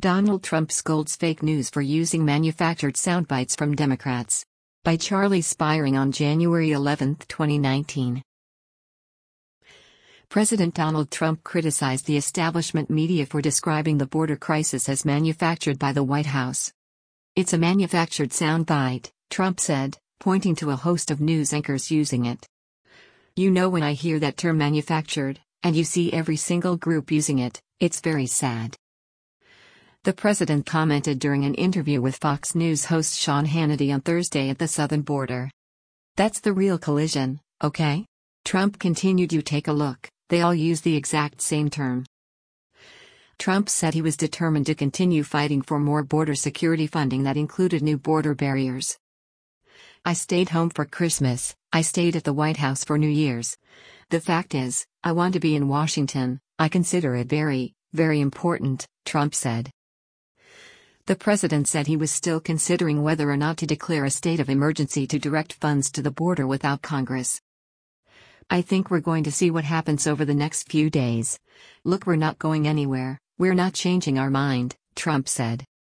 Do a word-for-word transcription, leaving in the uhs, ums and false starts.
Donald Trump scolds fake news for using manufactured soundbites from Democrats. By Charlie Spiring on January eleventh, twenty nineteen. President Donald Trump criticized the establishment media for describing the border crisis as manufactured by the White House. "It's a manufactured soundbite," Trump said, pointing to a host of news anchors using it. "You know, when I hear that term manufactured, and you see every single group using it, it's very sad." The president commented during an interview with Fox News host Sean Hannity on Thursday at the southern border. "That's the real collision, okay?" Trump continued, "You take a look, they all use the exact same term." Trump said he was determined to continue fighting for more border security funding that included new border barriers. "I stayed home for Christmas, I stayed at the White House for New Year's. The fact is, I want to be in Washington, I consider it very, very important," Trump said. The president said he was still considering whether or not to declare a state of emergency to direct funds to the border without Congress. "I think we're going to see what happens over the next few days. Look, we're not going anywhere, we're not changing our mind," Trump said.